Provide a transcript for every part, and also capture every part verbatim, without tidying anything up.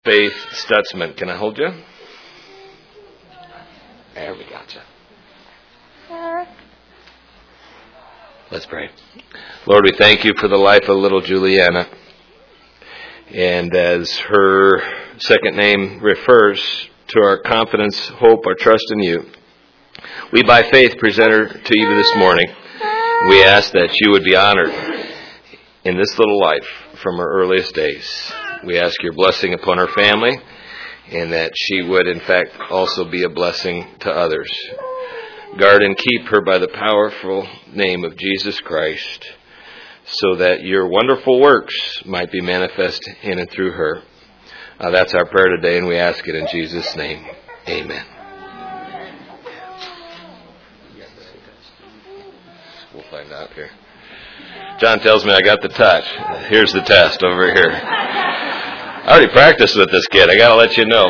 Faith Stutzman. Can I hold you? There we got you. Let's pray. Lord, we thank you for the life of little Juliana. And as her second name refers to our confidence, hope, our trust in you, we by faith present her to you this morning. We ask that you would be honored in this little life from her earliest days. We ask your blessing upon her family, and that she would in fact also be a blessing to others. Guard and keep her by the powerful name of Jesus Christ, so that your wonderful works might be manifest in and through her. Uh, that's our prayer today, and we ask it in Jesus' name. Amen. We'll find out here. John tells me I got the touch. Here's the test over here. I already practiced with this kid. I got to let you know.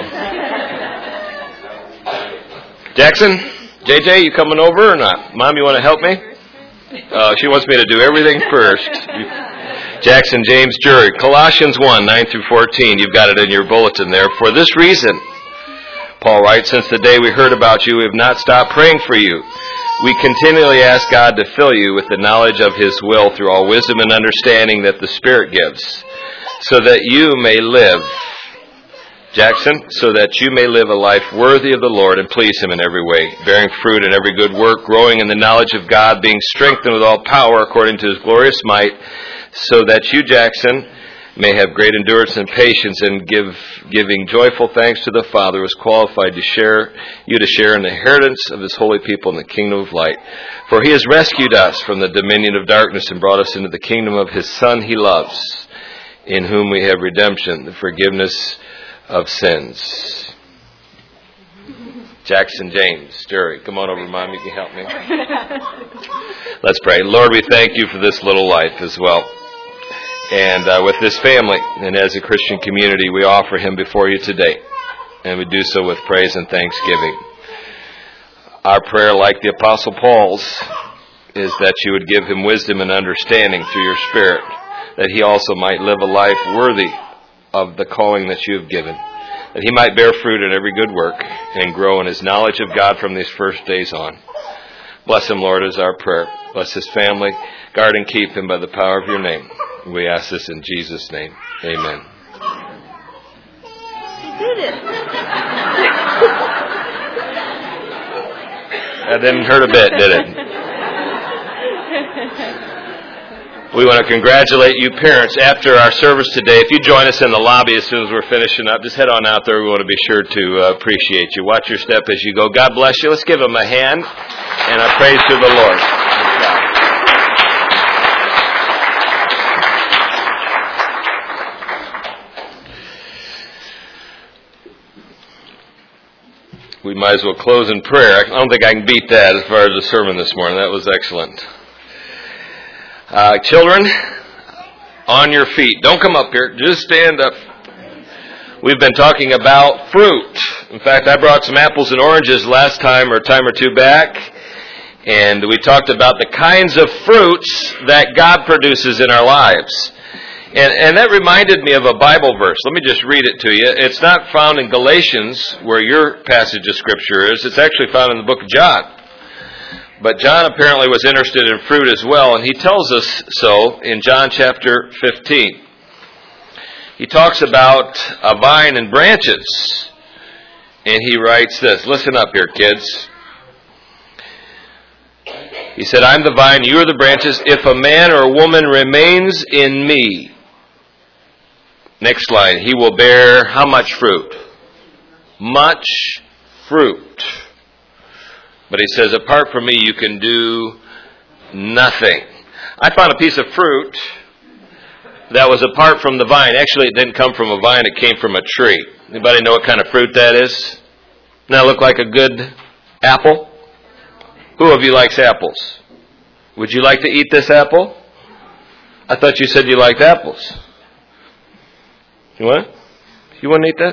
Jackson, J J, you coming over or not? Mom, you want to help me? Uh, she wants me to do everything first. Jackson James Jury, Colossians one, nine through fourteen. You've got it in your bulletin there. For this reason, Paul writes, since the day we heard about you, we have not stopped praying for you. We continually ask God to fill you with the knowledge of His will through all wisdom and understanding that the Spirit gives, so that you may live, Jackson, so that you may live a life worthy of the Lord and please Him in every way, bearing fruit in every good work, growing in the knowledge of God, being strengthened with all power according to His glorious might, so that you, Jackson, may have great endurance and patience, and give giving joyful thanks to the Father who is qualified to share you to share in the inheritance of His holy people in the kingdom of light. For He has rescued us from the dominion of darkness and brought us into the kingdom of His Son He loves, in whom we have redemption, the forgiveness of sins. Jackson James Jury, come on over, Mom. You can help me. Let's pray. Lord, we thank you for this little life as well. And uh, with this family and as a Christian community, we offer him before you today. And we do so with praise and thanksgiving. Our prayer, like the Apostle Paul's, is that you would give him wisdom and understanding through your Spirit, that he also might live a life worthy of the calling that you have given, that he might bear fruit in every good work and grow in his knowledge of God from these first days on. Bless him, Lord, is our prayer. Bless his family. Guard and keep him by the power of your name. We ask this in Jesus' name. Amen. He did it. That didn't hurt a bit, did it? We want to congratulate you parents after our service today. If you join us in the lobby as soon as we're finishing up, just head on out there. We want to be sure to uh, appreciate you. Watch your step as you go. God bless you. Let's give them a hand and a praise to the Lord. We might as well close in prayer. I don't think I can beat that as far as the sermon this morning. That was excellent. Uh, children, on your feet. Don't come up here. Just stand up. We've been talking about fruit. In fact, I brought some apples and oranges last time or a time or two back. And we talked about the kinds of fruits that God produces in our lives. And, and that reminded me of a Bible verse. Let me just read it to you. It's not found in Galatians, where your passage of Scripture is. It's actually found in the book of John. But John apparently was interested in fruit as well, and he tells us so in John chapter fifteen. He talks about a vine and branches. And he writes this. Listen up here, kids. He said, I'm the vine, you are the branches. If a man or a woman remains in me, next line, he will bear how much fruit? Much fruit. But he says, apart from me, you can do nothing. I found a piece of fruit that was apart from the vine. Actually, it didn't come from a vine, it came from a tree. Anybody know what kind of fruit that is? Doesn't that look like a good apple? Who of you likes apples? Would you like to eat this apple? I thought you said you liked apples. You want? You want to eat that?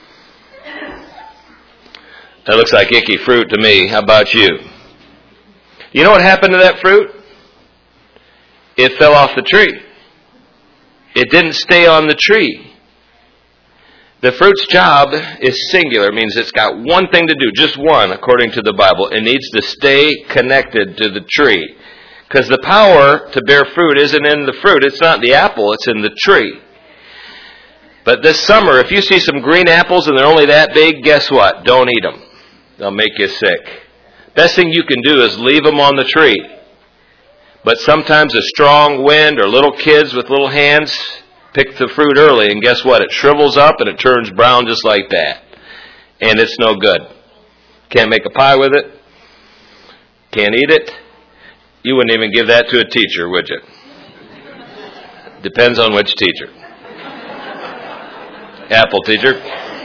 That looks like icky fruit to me. How about you? You know what happened to that fruit? It fell off the tree. It didn't stay on the tree. The fruit's job is singular. It means it's got one thing to do, just one, according to the Bible. It needs to stay connected to the tree. Because the power to bear fruit isn't in the fruit. It's not the apple, it's in the tree. But this summer, if you see some green apples and they're only that big, guess what? Don't eat them. They'll make you sick. Best thing you can do is leave them on the tree. But sometimes a strong wind or little kids with little hands pick the fruit early, and guess what? It shrivels up and it turns brown just like that. And it's no good. Can't make a pie with it. Can't eat it. You wouldn't even give that to a teacher, would you? Depends on which teacher. Apple teacher.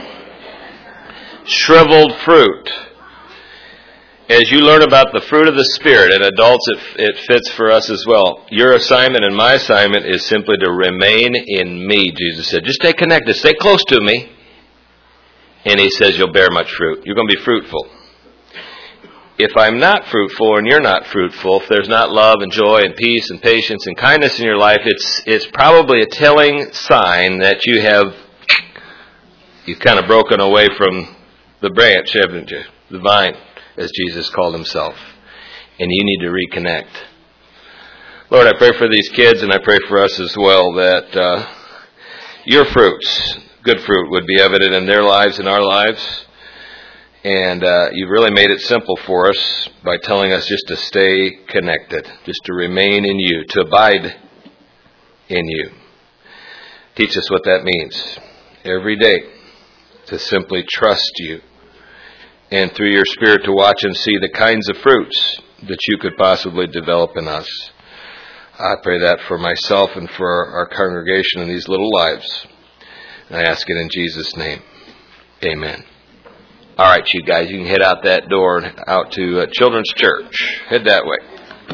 Shriveled fruit. As you learn about the fruit of the Spirit, and adults, it, it fits for us as well. Your assignment and my assignment is simply to remain in me, Jesus said. Just stay connected. Stay close to me. And he says you'll bear much fruit. You're going to be fruitful. If I'm not fruitful and you're not fruitful, if there's not love and joy and peace and patience and kindness in your life, it's it's probably a telling sign that you have, you've kind of broken away from the branch, haven't you? The vine, as Jesus called himself. And you need to reconnect. Lord, I pray for these kids and I pray for us as well that uh, your fruits, good fruit, would be evident in their lives and our lives. And uh, you've really made it simple for us by telling us just to stay connected, just to remain in you, to abide in you. Teach us what that means every day, to simply trust you, and through your Spirit to watch and see the kinds of fruits that you could possibly develop in us. I pray that for myself and for our congregation in these little lives. And I ask it in Jesus' name. Amen. All right, you guys, you can head out that door and out to uh, Children's Church. Head that way.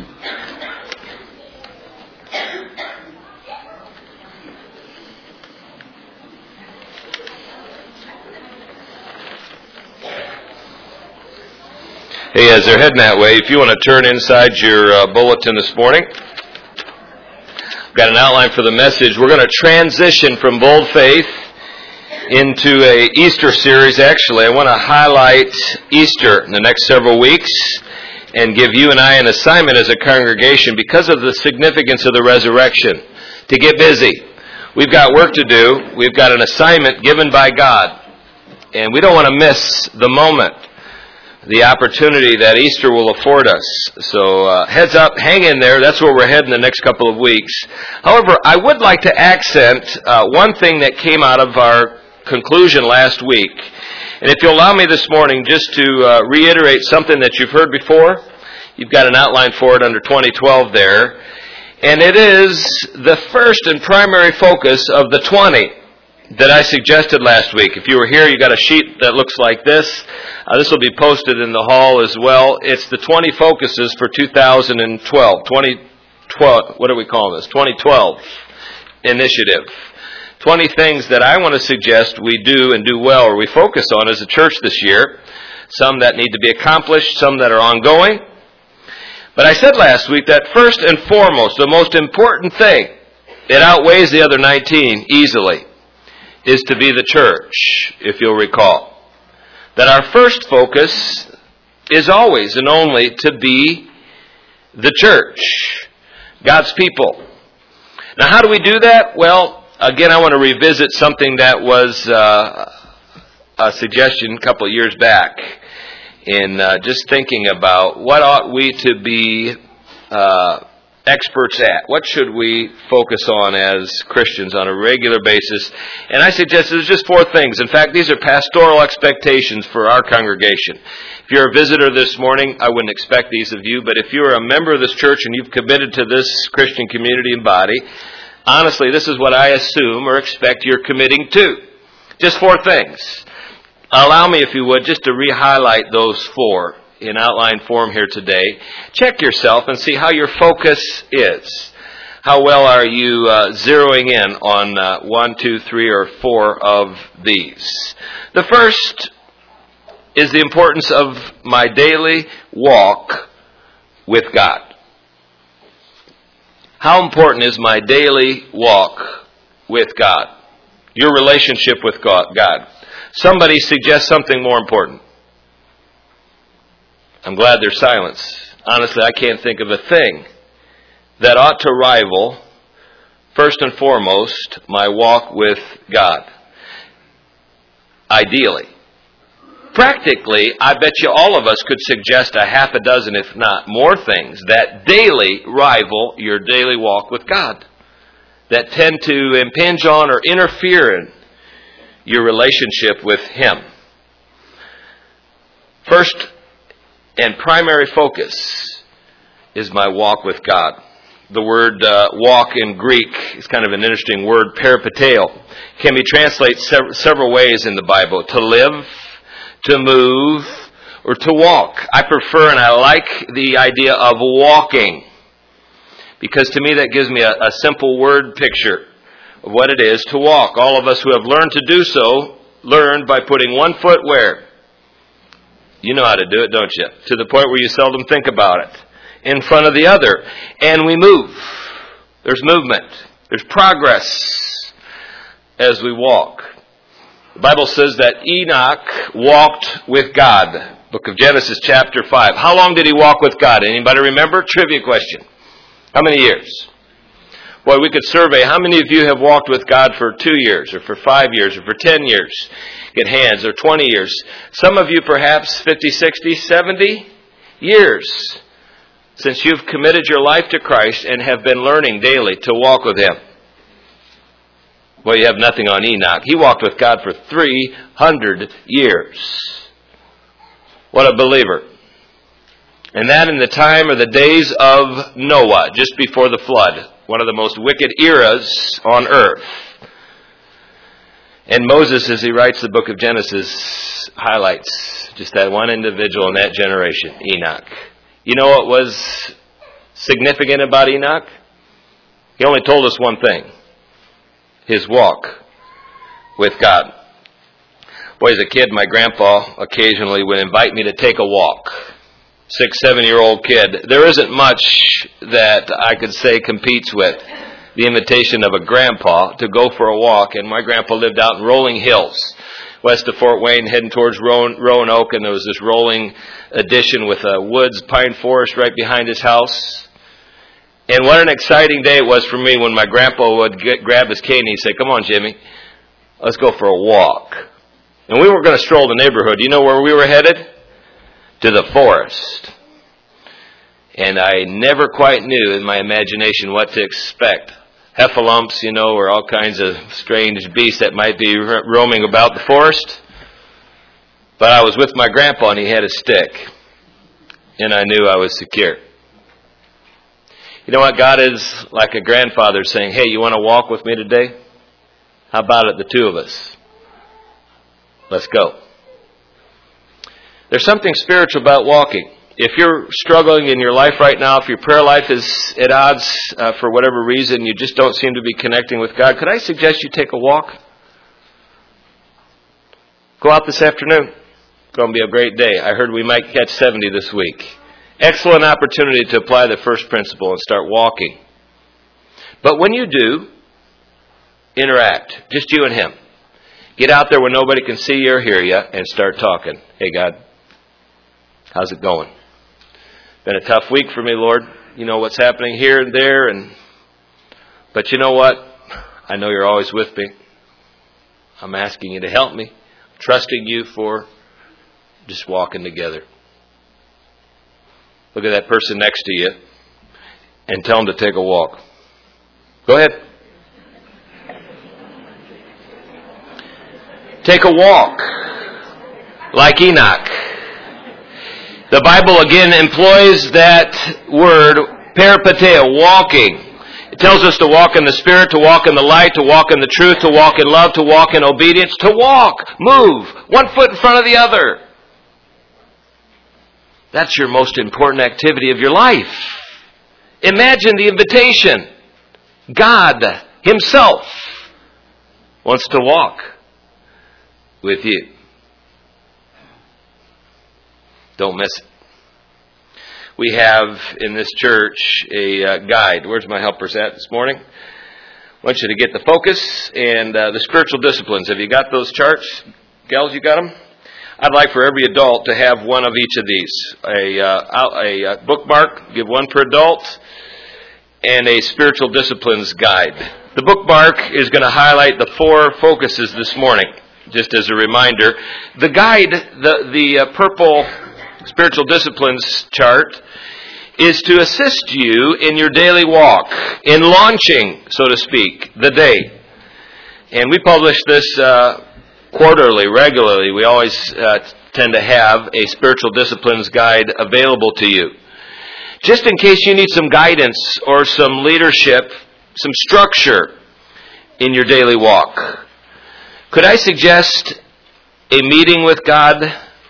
Hey, as they're heading that way, if you want to turn inside your uh, bulletin this morning, I've got an outline for the message. We're going to transition from Bold Faith into a Easter series. Actually, I want to highlight Easter in the next several weeks and give you and I an assignment as a congregation because of the significance of the resurrection to get busy. We've got work to do. We've got an assignment given by God, and we don't want to miss the moment, the opportunity that Easter will afford us. So uh, heads up, hang in there. That's where we're heading the next couple of weeks. However, I would like to accent uh, one thing that came out of our conclusion last week. And if you'll allow me this morning just to uh, reiterate something that you've heard before. You've got an outline for it under twenty twelve there. And it is the first and primary focus of the twenty that I suggested last week. If you were here, you got a sheet that looks like this. Uh, this will be posted in the hall as well. It's the twenty focuses for two thousand twelve. twenty twelve, what do we call this? twenty twelve initiative. twenty things that I want to suggest we do and do well, or we focus on as a church this year. Some that need to be accomplished, some that are ongoing. But I said last week that first and foremost, the most important thing, it outweighs the other nineteen easily, is to be the church, if you'll recall. That our first focus is always and only to be the church, God's people. Now, how do we do that? Well, again, I want to revisit something that was uh, a suggestion a couple of years back in uh, just thinking about what ought we to be uh, experts at. What should we focus on as Christians on a regular basis? And I suggest there's just four things. In fact, these are pastoral expectations for our congregation. If you're a visitor this morning, I wouldn't expect these of you, but if you're a member of this church and you've committed to this Christian community and body, honestly, this is what I assume or expect you're committing to. Just four things. Allow me, if you would, just to re-highlight those four in outline form here today. Check yourself and see how your focus is. How well are you uh, zeroing in on uh, one, two, three, or four of these? The first is the importance of my daily walk with God. How important is my daily walk with God? Your relationship with God. Somebody suggests something more important. I'm glad there's silence. Honestly, I can't think of a thing that ought to rival, first and foremost, my walk with God. Ideally. Practically, I bet you all of us could suggest a half a dozen, if not more, things that daily rival your daily walk with God, that tend to impinge on or interfere in your relationship with Him. First and primary focus is my walk with God. The word uh, walk in Greek is kind of an interesting word, peripateo. Can be translated sev- several ways in the Bible. To live, to move, or to walk. I prefer and I like the idea of walking, because to me that gives me a, a simple word picture of what it is to walk. All of us who have learned to do so, learned by putting one foot where? You know how to do it, don't you? To the point where you seldom think about it. In front of the other. And we move. There's movement. There's progress as we walk. The Bible says that Enoch walked with God. Book of Genesis chapter five. How long did he walk with God? Anybody remember? Trivia question. How many years? Boy, we could survey. How many of you have walked with God for two years or for five years or for ten years? Get hands. Or twenty years. Some of you perhaps fifty, sixty, seventy years since you've committed your life to Christ and have been learning daily to walk with Him. Well, you have nothing on Enoch. He walked with God for three hundred years. What a believer. And that in the time or the days of Noah, just before the flood. One of the most wicked eras on earth. And Moses, as he writes the book of Genesis, highlights just that one individual in that generation, Enoch. You know what was significant about Enoch? He only told us one thing. His walk with God. Boy, as a kid, my grandpa occasionally would invite me to take a walk. Six, seven-year-old kid. There isn't much that I could say competes with the invitation of a grandpa to go for a walk. And my grandpa lived out in Rolling Hills, west of Fort Wayne, heading towards Roanoke. And there was this rolling addition with a woods pine forest right behind his house. And what an exciting day it was for me when my grandpa would get, grab his cane and he'd say, "Come on, Jimmy, let's go for a walk." And we weren't going to stroll the neighborhood. You know where we were headed? To the forest. And I never quite knew in my imagination what to expect. Heffalumps, you know, or all kinds of strange beasts that might be roaming about the forest. But I was with my grandpa and he had a stick. And I knew I was secure. You know what? God is like a grandfather saying, "Hey, you want to walk with me today? How about it, the two of us? Let's go." There's something spiritual about walking. If you're struggling in your life right now, if your prayer life is at odds uh, for whatever reason, you just don't seem to be connecting with God, could I suggest you take a walk? Go out this afternoon. It's going to be a great day. I heard we might catch seventy this week. Excellent opportunity to apply the first principle and start walking. But when you do, interact. Just you and Him. Get out there where nobody can see you or hear you and start talking. "Hey, God, how's it going? Been a tough week for me, Lord. You know what's happening here and there. and But you know what? I know you're always with me. I'm asking you to help me. Trusting you for just walking together." Look at that person next to you and tell them to take a walk. Go ahead. Take a walk. Like Enoch. The Bible again employs that word, peripateo, walking. It tells us to walk in the Spirit, to walk in the light, to walk in the truth, to walk in love, to walk in obedience, to walk, move, one foot in front of the other. That's your most important activity of your life. Imagine the invitation. God Himself wants to walk with you. Don't miss it. We have in this church a uh, guide. Where's my helpers at this morning? I want you to get the focus and uh, the spiritual disciplines. Have you got those charts? Gals, you got them? I'd like for every adult to have one of each of these. A, uh, a, a bookmark, give one per adult, and a spiritual disciplines guide. The bookmark is going to highlight the four focuses this morning, just as a reminder. The guide, the, the uh, purple spiritual disciplines chart, is to assist you in your daily walk, in launching, so to speak, the day. And we publish this uh, quarterly, regularly. We always uh, tend to have a spiritual disciplines guide available to you. Just in case you need some guidance or some leadership, some structure in your daily walk. Could I suggest a meeting with God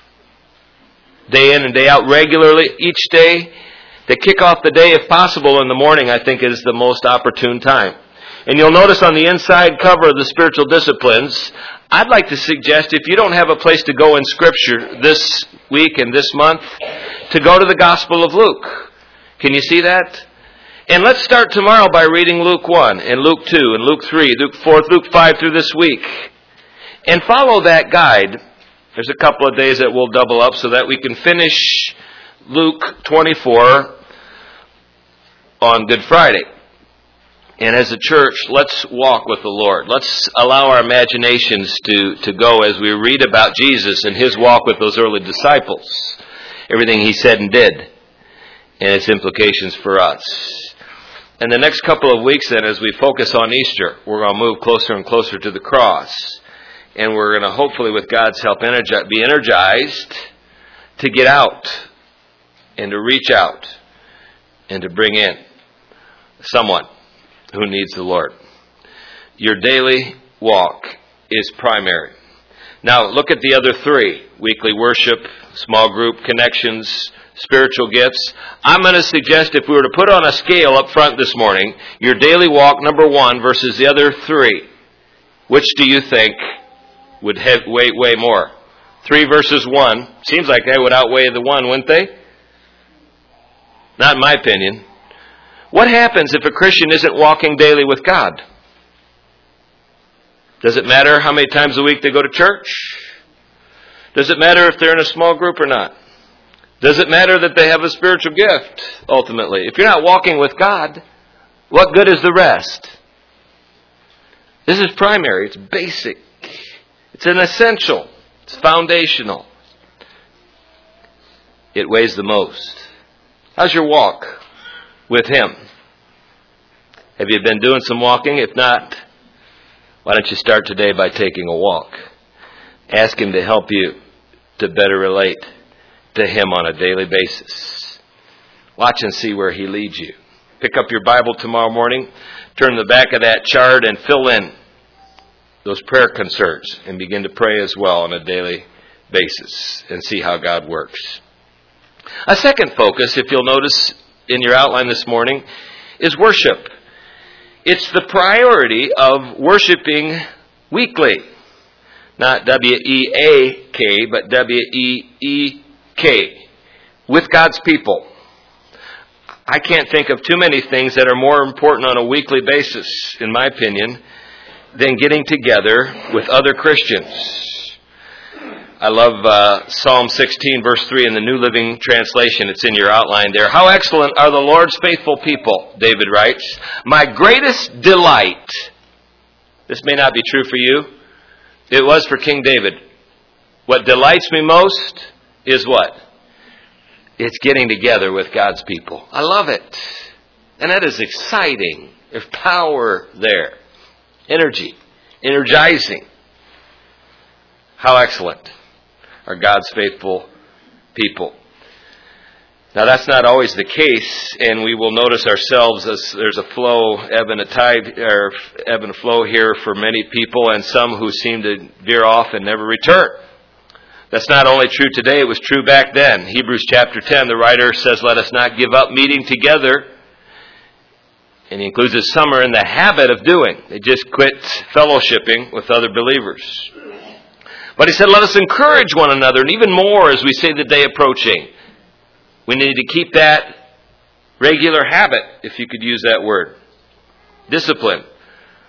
day in and day out regularly each day? To kick off the day, if possible, in the morning, I think is the most opportune time. And you'll notice on the inside cover of the spiritual disciplines, I'd like to suggest if you don't have a place to go in Scripture this week and this month, to go to the Gospel of Luke. Can you see that? And let's start tomorrow by reading Luke one, and Luke two, and Luke three, Luke four, Luke five through this week. And follow that guide. There's a couple of days that we'll double up so that we can finish Luke twenty-four on Good Friday. And as a church, let's walk with the Lord. Let's allow our imaginations to, to go as we read about Jesus and His walk with those early disciples. Everything He said and did, and its implications for us. And the next couple of weeks then, as we focus on Easter, we're going to move closer and closer to the cross. And we're going to hopefully, with God's help, energi- be energized to get out and to reach out and to bring in someone who needs the Lord. Your daily walk is primary. Now look at the other three. Weekly worship, small group connections, spiritual gifts. I'm going to suggest if we were to put on a scale up front this morning, your daily walk, number one, versus the other three, which do you think would have, weigh, weigh more? Three versus one. Seems like they would outweigh the one, wouldn't they? Not in my opinion. What happens if a Christian isn't walking daily with God? Does it matter how many times a week they go to church? Does it matter if they're in a small group or not? Does it matter that they have a spiritual gift, ultimately? If you're not walking with God, what good is the rest? This is primary. It's basic. It's an essential. It's foundational. It weighs the most. How's your walk with Him? Have you been doing some walking? If not, why don't you start today by taking a walk? Ask Him to help you to better relate to Him on a daily basis. Watch and see where He leads you. Pick up your Bible tomorrow morning, turn the back of that chart and fill in those prayer concerns and begin to pray as well on a daily basis and see how God works. A second focus, if you'll notice in your outline this morning, is worship. It's the priority of worshiping weekly. Not W E A K, but W E E K. With God's people. I can't think of too many things that are more important on a weekly basis, in my opinion, than getting together with other Christians. I love uh, Psalm sixteen, verse three in the New Living Translation. It's in your outline there. How excellent are the Lord's faithful people, David writes. My greatest delight. This may not be true for you. It was for King David. What delights me most is what? It's getting together with God's people. I love it. And that is exciting. There's power there. Energy. Energizing. How excellent are God's faithful people. Now that's not always the case, and we will notice ourselves as there's a flow, ebb and a tide, or ebb and flow here for many people, and some who seem to veer off and never return. That's not only true today, it was true back then. Hebrews chapter ten, the writer says, let us not give up meeting together. And he includes this some are in the habit of doing. They just quit fellowshipping with other believers. But he said, let us encourage one another, and even more as we see the day approaching. We need to keep that regular habit, if you could use that word. Discipline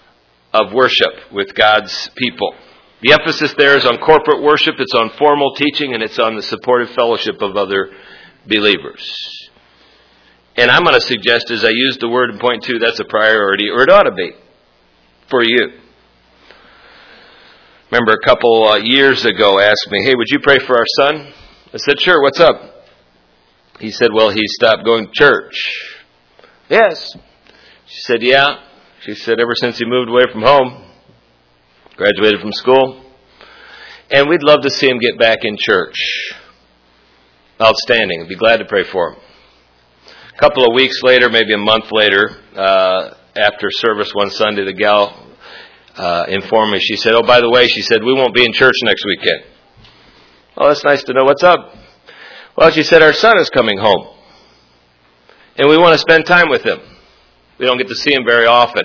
of worship with God's people. The emphasis there is on corporate worship, it's on formal teaching, and it's on the supportive fellowship of other believers. And I'm going to suggest, as I use the word in point two, that's a priority, or it ought to be, for you. Remember a couple uh, years ago asked me, hey, would you pray for our son? I said, sure, what's up? He said, well, he stopped going to church. Yes. She said, yeah. She said, ever since he moved away from home, graduated from school, and we'd love to see him get back in church. Outstanding. I'd be glad to pray for him. A couple of weeks later, maybe a month later, uh, after service one Sunday, the gal uh, informed me. She said, oh, by the way, she said, we won't be in church next weekend. Oh, that's nice to know. What's up? Well, she said, our son is coming home, and we want to spend time with him. We don't get to see him very often.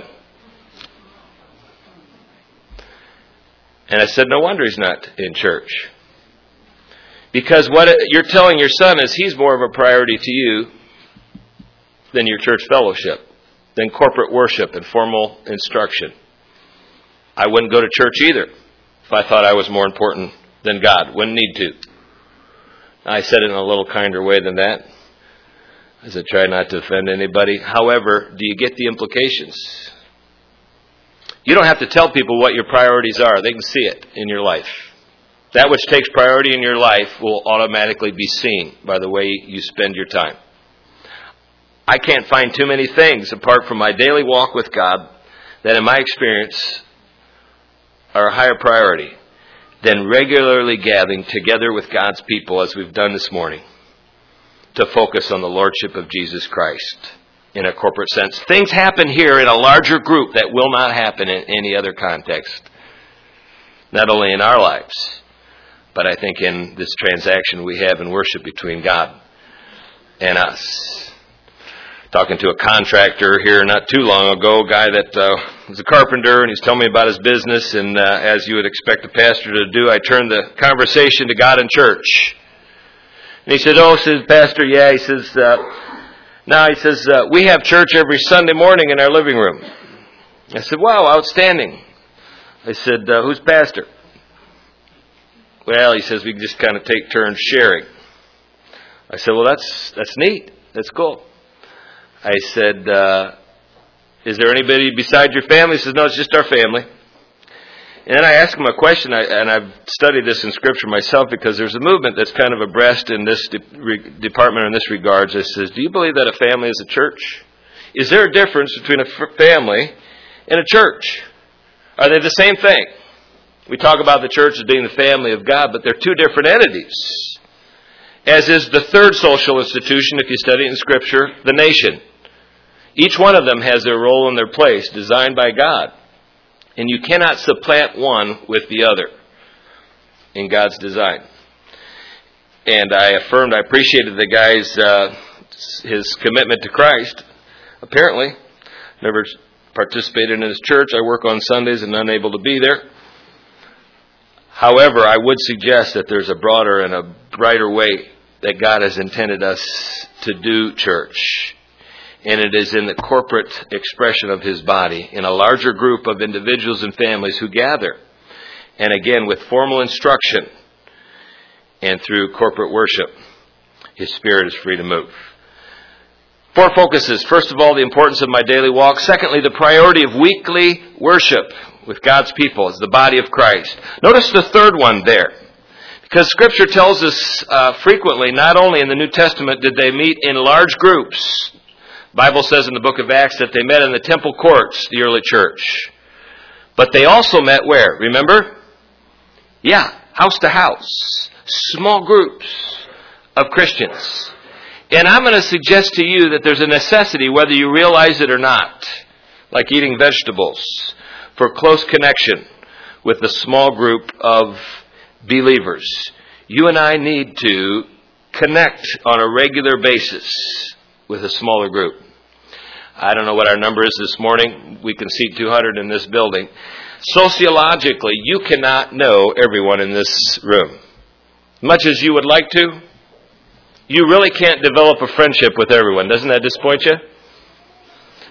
And I said, no wonder he's not in church. Because what you're telling your son is he's more of a priority to you than your church fellowship, than corporate worship and formal instruction. I wouldn't go to church either if I thought I was more important than God. Wouldn't need to. I said it in a little kinder way than that, as I try not to offend anybody. However, do you get the implications? You don't have to tell people what your priorities are. They can see it in your life. That which takes priority in your life will automatically be seen by the way you spend your time. I can't find too many things apart from my daily walk with God that in my experience are a higher priority than regularly gathering together with God's people as we've done this morning to focus on the Lordship of Jesus Christ in a corporate sense. Things happen here in a larger group that will not happen in any other context. Not only in our lives, but I think in this transaction we have in worship between God and us. Talking to a contractor here not too long ago, a guy that uh, was a carpenter, and he's telling me about his business, and uh, as you would expect a pastor to do, I turned the conversation to God and church. And he said, oh, says Pastor, yeah, he says, uh, now he says, uh, we have church every Sunday morning in our living room. I said, wow, outstanding. I said, uh, who's pastor? Well, he says, we just kind of take turns sharing. I said, well, that's that's neat. That's cool. I said, uh, is there anybody besides your family? He says, no, it's just our family. And then I asked him a question, I, and I've studied this in Scripture myself because there's a movement that's kind of abreast in this de- re- department in this regard. It says, do you believe that a family is a church? Is there a difference between a f- family and a church? Are they the same thing? We talk about the church as being the family of God, but they're two different entities. As is the third social institution, if you study it in Scripture, the nation. Each one of them has their role and their place, designed by God. And you cannot supplant one with the other in God's design. And I affirmed, I appreciated the guy's, uh, his commitment to Christ. Apparently, never participated in his church. I work on Sundays and unable to be there. However, I would suggest that there's a broader and a brighter way that God has intended us to do church. And it is in the corporate expression of His body, in a larger group of individuals and families who gather. And again, with formal instruction and through corporate worship, His Spirit is free to move. Four focuses. First of all, the importance of my daily walk. Secondly, the priority of weekly worship with God's people as the body of Christ. Notice the third one there. Because Scripture tells us uh, frequently, not only in the New Testament did they meet in large groups. The Bible says in the book of Acts that they met in the temple courts, the early church. But they also met where? Remember? Yeah, house to house. Small groups of Christians. And I'm going to suggest to you that there's a necessity, whether you realize it or not, like eating vegetables, for close connection with a small group of believers. You and I need to connect on a regular basis with a smaller group. I don't know what our number is this morning. We can seat two hundred in this building. Sociologically, you cannot know everyone in this room. Much as you would like to, you really can't develop a friendship with everyone. Doesn't that disappoint you?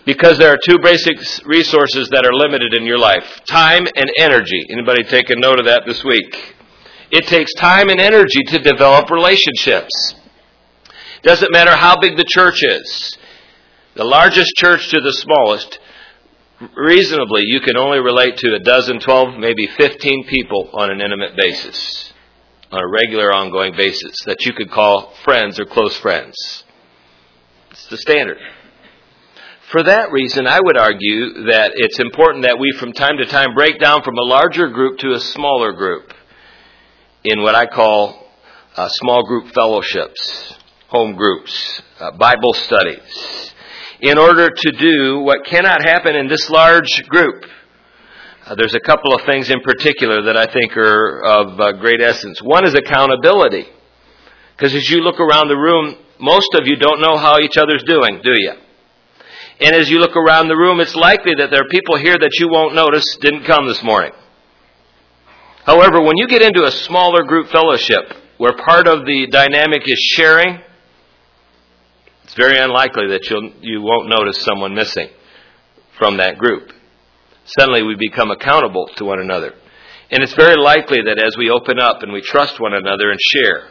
Because there are two basic resources that are limited in your life. Time and energy. Anybody take a note of that this week? It takes time and energy to develop relationships. Doesn't matter how big the church is. The largest church to the smallest, reasonably, you can only relate to a dozen, twelve, maybe fifteen people on an intimate basis. On a regular, ongoing basis. That you could call friends or close friends. It's the standard. For that reason, I would argue that it's important that we from time to time break down from a larger group to a smaller group in what I call uh, small group fellowships, home groups, uh, Bible studies, in order to do what cannot happen in this large group. Uh, there's a couple of things in particular that I think are of uh, great essence. One is accountability. Because as you look around the room, most of you don't know how each other's doing, do you? And as you look around the room, it's likely that there are people here that you won't notice didn't come this morning. However, when you get into a smaller group fellowship, where part of the dynamic is sharing, it's very unlikely that you'll, you won't notice someone missing from that group. Suddenly we become accountable to one another. And it's very likely that as we open up and we trust one another and share,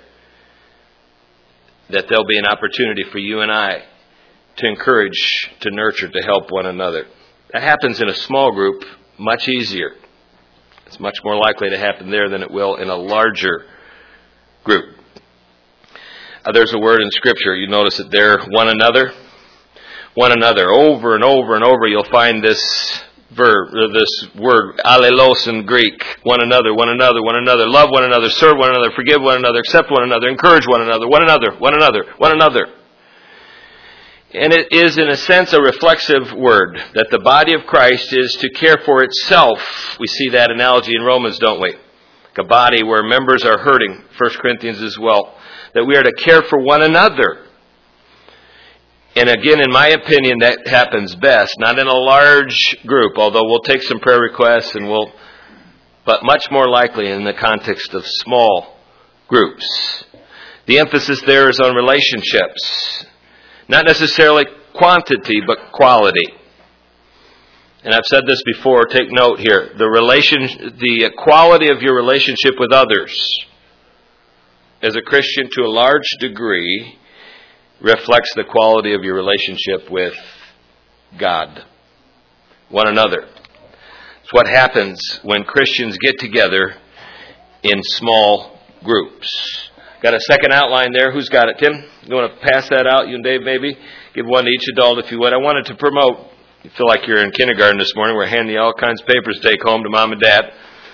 that there'll be an opportunity for you and I to encourage, to nurture, to help one another. That happens in a small group much easier. It's much more likely to happen there than it will in a larger group. Uh, there's a word in Scripture, you notice it there, one another. One another. Over and over and over you'll find this verb, or this word, allelos in Greek. One another, one another, one another. Love one another, serve one another, forgive one another, accept one another, encourage one another, one another, one another, one another. And it is, in a sense, a reflexive word, that the body of Christ is to care for itself. We see that analogy in Romans, don't we? Like a body where members are hurting, First Corinthians as well. That we are to care for one another. And again, in my opinion, that happens best, not in a large group, although we'll take some prayer requests, and we'll, but much more likely in the context of small groups. The emphasis there is on relationships. Not necessarily quantity, but quality. And I've said this before, take note here. The relation, the quality of your relationship with others as a Christian to a large degree reflects the quality of your relationship with God, one another. It's what happens when Christians get together in small groups. Got a second outline there. Who's got it? Tim? You want to pass that out? You and Dave, maybe? Give one to each adult if you would. I wanted to promote. You feel like you're in kindergarten this morning. We're handing you all kinds of papers to take home to mom and dad.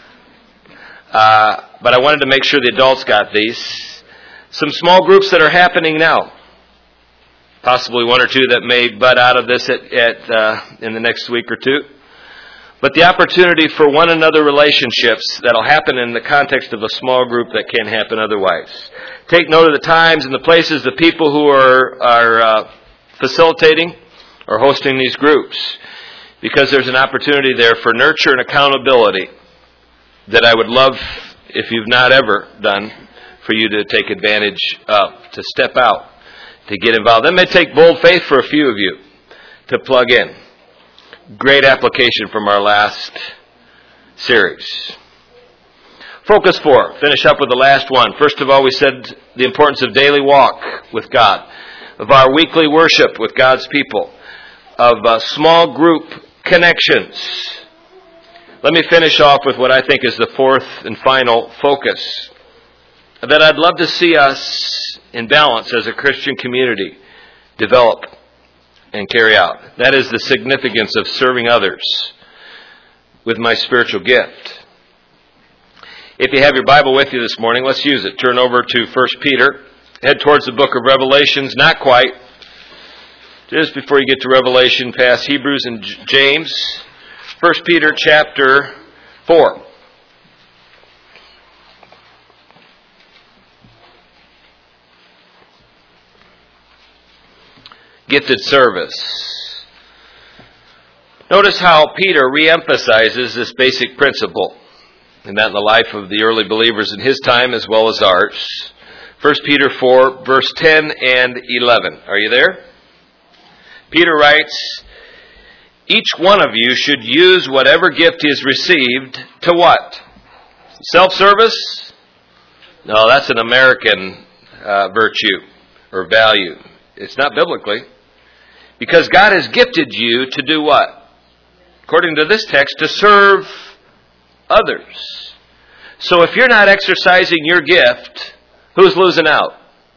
Uh, but I wanted to make sure the adults got these. Some small groups that are happening now. Possibly one or two that may bud out of this at, at uh, in the next week or two. But the opportunity for one another relationships that'll happen in the context of a small group that can't happen otherwise. Take note of the times and the places, the people who are, are uh, facilitating or hosting these groups. Because there's an opportunity there for nurture and accountability that I would love, if you've not ever done, for you to take advantage of, to step out, to get involved. That may take bold faith for a few of you to plug in. Great application from our last series. Focus four. Finish up with the last one. First of all, we said the importance of daily walk with God, of our weekly worship with God's people, of uh, small group connections. Let me finish off with what I think is the fourth and final focus, that I'd love to see us in balance as a Christian community develop and carry out. That is the significance of serving others with my spiritual gift. If you have your Bible with you this morning, let's use it. Turn over to First Peter. Head towards the book of Revelations. Not quite. Just before you get to Revelation, past Hebrews and James. First Peter chapter four. Gifted service. Notice how Peter reemphasizes this basic principle, and that in the life of the early believers in his time as well as ours. First Peter four, verse ten and eleven. Are you there? Peter writes, each one of you should use whatever gift he has received to what? Self-service? No, that's an American uh, virtue or value. It's not biblically. Because God has gifted you to do what? According to this text, to serve others. So if you're not exercising your gift, who's losing out?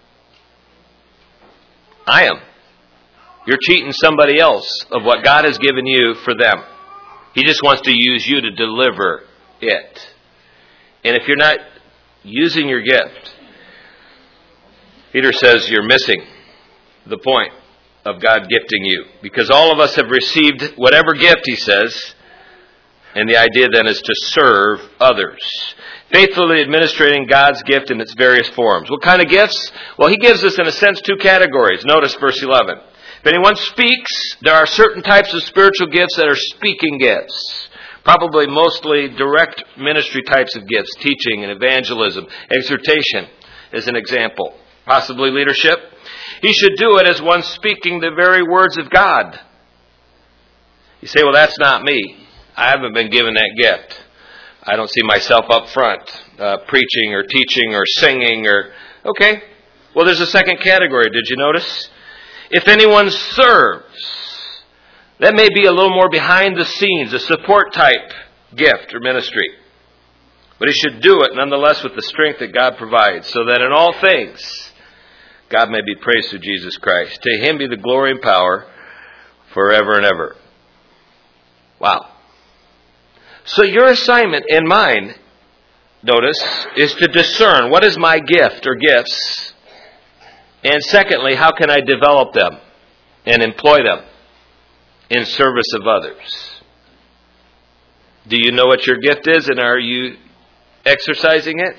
I am. You're cheating somebody else of what God has given you for them. He just wants to use you to deliver it. And if you're not using your gift, Peter says you're missing the point of God gifting you. Because all of us have received whatever gift, he says, and the idea then is to serve others. Faithfully administrating God's gift in its various forms. What kind of gifts? Well, he gives us, in a sense, two categories. Notice verse eleven. If anyone speaks, there are certain types of spiritual gifts that are speaking gifts. Probably mostly direct ministry types of gifts. Teaching and evangelism. Exhortation is an example. Possibly leadership. He should do it as one speaking the very words of God. You say, well, that's not me. I haven't been given that gift. I don't see myself up front uh, preaching or teaching or singing or... Okay. Well, there's a second category. Did you notice? If anyone serves, that may be a little more behind the scenes, a support type gift or ministry. But he should do it nonetheless with the strength that God provides, so that in all things God may be praised through Jesus Christ. To him be the glory and power forever and ever. Wow. So your assignment and mine, notice, is to discern what is my gift or gifts. And secondly, how can I develop them and employ them in service of others? Do you know what your gift is, and are you exercising it?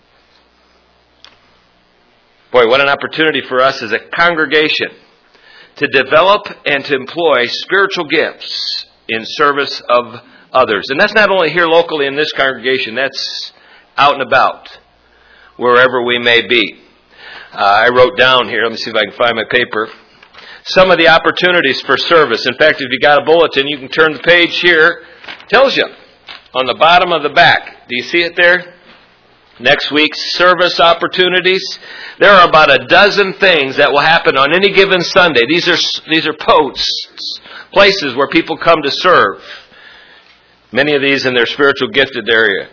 Boy, what an opportunity for us as a congregation to develop and to employ spiritual gifts in service of others. And that's not only here locally in this congregation, that's out and about, wherever we may be. Uh, I wrote down here, let me see if I can find my paper, some of the opportunities for service. In fact, if you got a bulletin, you can turn the page here. It tells you on the bottom of the back. Do you see it there? Next week's service opportunities. There are about a dozen things that will happen on any given Sunday. These are these are posts, places where people come to serve. Many of these in their spiritual gifted area.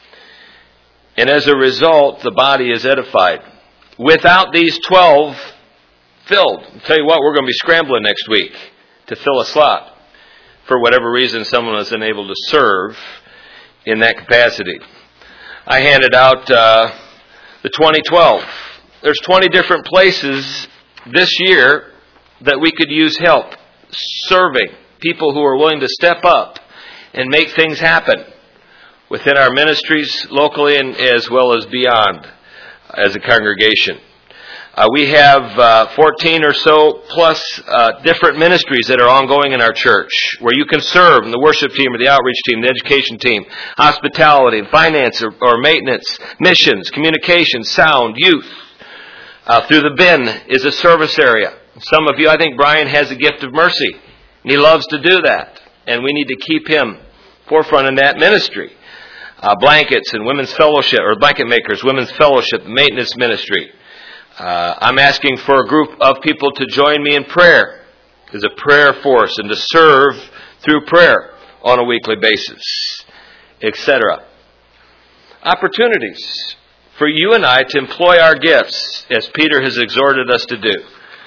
And as a result, the body is edified. Without these twelve filled, I'll tell you what, we're going to be scrambling next week to fill a slot. For whatever reason, someone was unable to serve in that capacity. I handed out uh, the twenty twelve. There's twenty different places this year that we could use help serving. People who are willing to step up and make things happen within our ministries locally and as well as beyond as a congregation. Uh, we have uh, fourteen or so plus uh, different ministries that are ongoing in our church where you can serve in the worship team or the outreach team, the education team, hospitality, finance or, or maintenance, missions, communication, sound, youth. Uh, through the bin is a service area. Some of you, I think Brian has a gift of mercy, and he loves to do that. And we need to keep him forefront in that ministry. Uh, blankets and women's fellowship, or blanket makers, women's fellowship, maintenance ministry. Uh, I'm asking for a group of people to join me in prayer as a prayer force and to serve through prayer on a weekly basis, et cetera. Opportunities for you and I to employ our gifts as Peter has exhorted us to do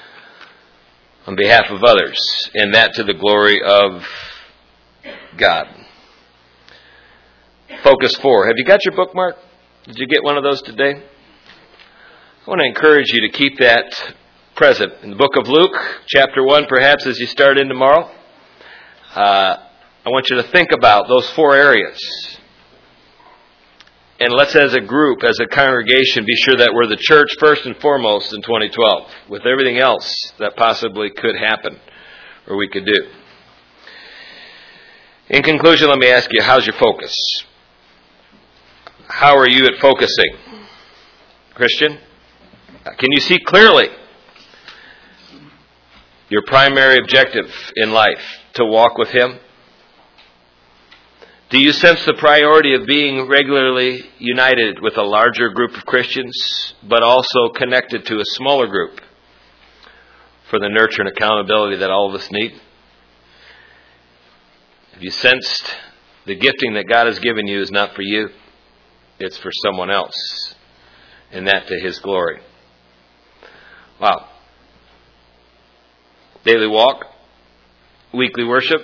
on behalf of others, and that to the glory of God. Focus four. Have you got your bookmark? Did you get one of those today? I want to encourage you to keep that present. In the book of Luke, chapter one, perhaps as you start in tomorrow, uh, I want you to think about those four areas. And let's, as a group, as a congregation, be sure that we're the church first and foremost in twenty twelve, with everything else that possibly could happen or we could do. In conclusion, let me ask you, how's your focus? How are you at focusing? Christian? Can you see clearly? your primary objective in life to walk with Him? Do you sense the priority of being regularly united with a larger group of Christians, but also connected to a smaller group for the nurture and accountability that all of us need? Have you sensed the gifting that God has given you is not for you, it's for someone else, and that to His glory? Wow. Daily walk, weekly worship,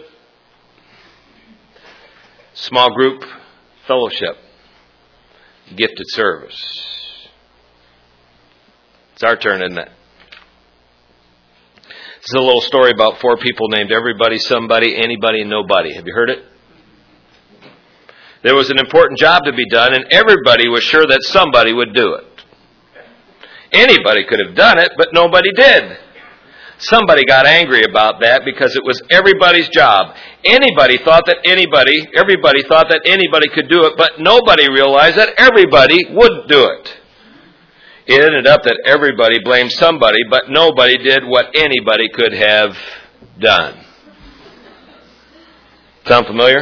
small group fellowship, gifted service. It's our turn, isn't it? This is a little story about four people named Everybody, Somebody, Anybody, and Nobody. Have you heard it? There was an important job to be done, and everybody was sure that somebody would do it. Anybody could have done it, but nobody did. Somebody got angry about that because it was everybody's job. Anybody thought that anybody, everybody thought that anybody could do it, but nobody realized that everybody would do it. It ended up that everybody blamed somebody, but nobody did what anybody could have done. Sound familiar?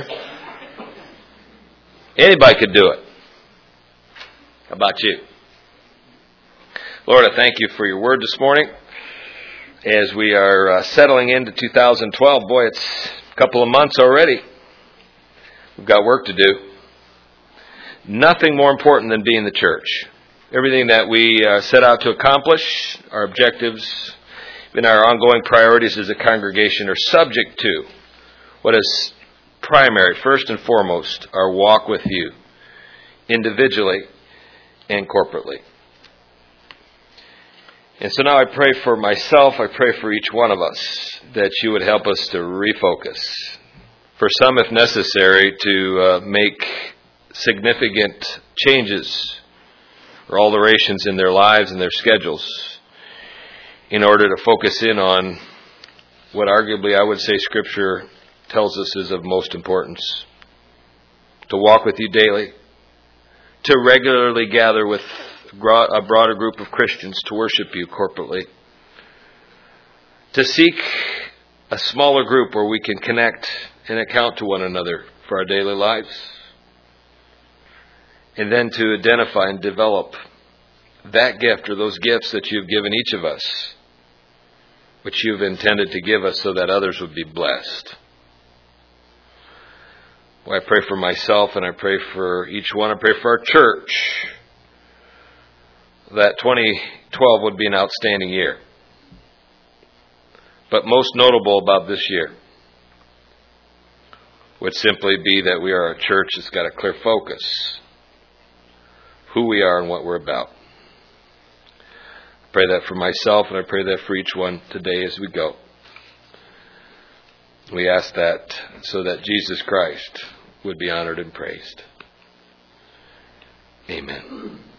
Anybody could do it. How about you? Lord, I thank you for your word this morning. As we are uh, settling into two thousand twelve, boy, it's a couple of months already. We've got work to do. Nothing more important than being the church. Everything that we uh, set out to accomplish, our objectives, and our ongoing priorities as a congregation are subject to what is primary, first and foremost, our walk with you, individually and corporately. And so now I pray for myself, I pray for each one of us, that you would help us to refocus. For some, if necessary, to uh, make significant changes or alterations in their lives and their schedules in order to focus in on what arguably I would say Scripture tells us is of most importance. To walk with you daily, to regularly gather with a broader group of Christians to worship you corporately, to seek a smaller group where we can connect and account to one another for our daily lives, and then to identify and develop that gift or those gifts that you've given each of us, which you've intended to give us so that others would be blessed. Well, I pray for myself and I pray for each one. I pray for our church that twenty twelve would be an outstanding year. But most notable about this year would simply be that we are a church that's got a clear focus, who we are and what we're about. I pray that for myself and I pray that for each one today as we go. We ask that so that Jesus Christ would be honored and praised. Amen.